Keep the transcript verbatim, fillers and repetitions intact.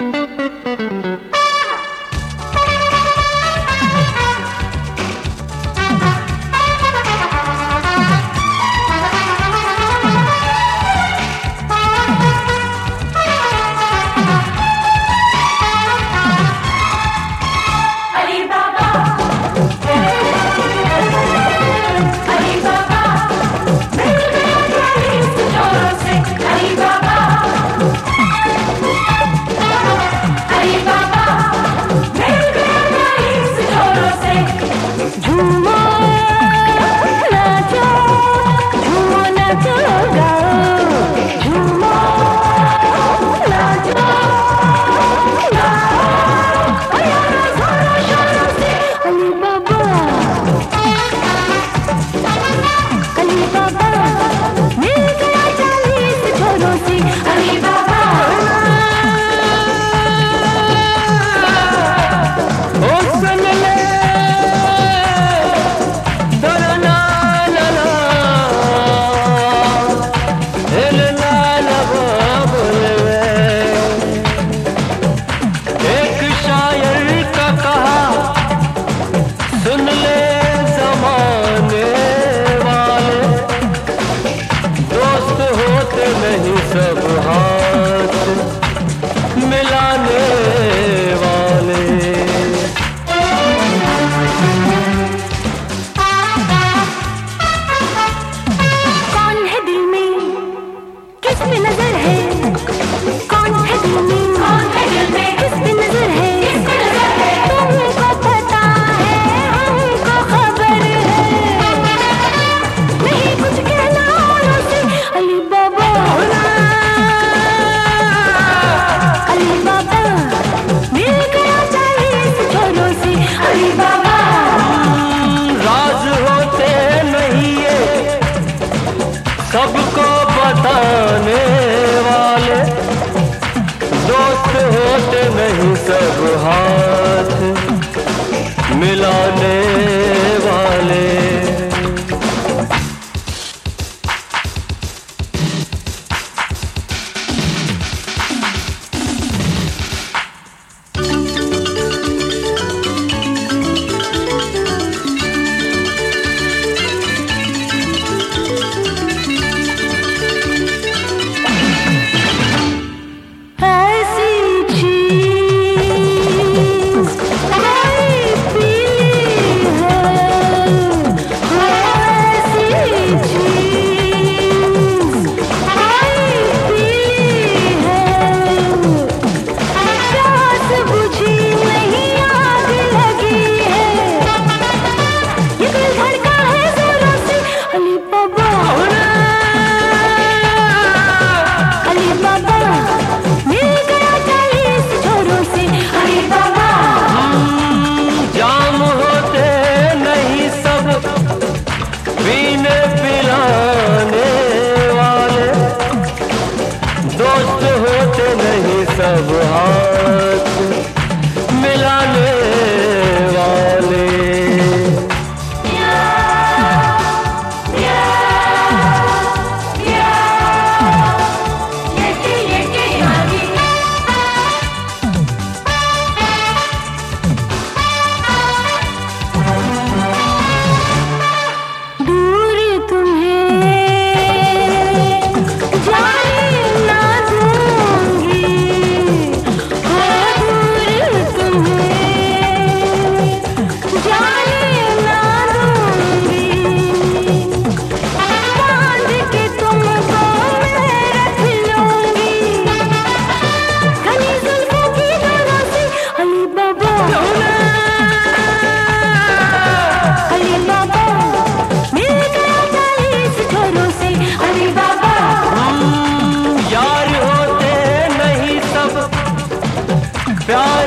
सब हाथ मिलाने वाले। कौन है दिल में किस पे नजर है, कौन है दिल में कौन है दिल में किस पे नजर है, किस पे नजर है, तुमको पता है हमको खबर है, नहीं कुछ कहना औरों से। अली बाबा अली बाबा मिल गया चालीस छोरों से। अली बाबा राज होते नहीं ये सबको बताने वाले, दोस्त होते नहीं सब हाथ मिलाने वाले। पीने पिलाने वाले, दोस्त होते नहीं सब हाथ मिलाने वाले। प्यार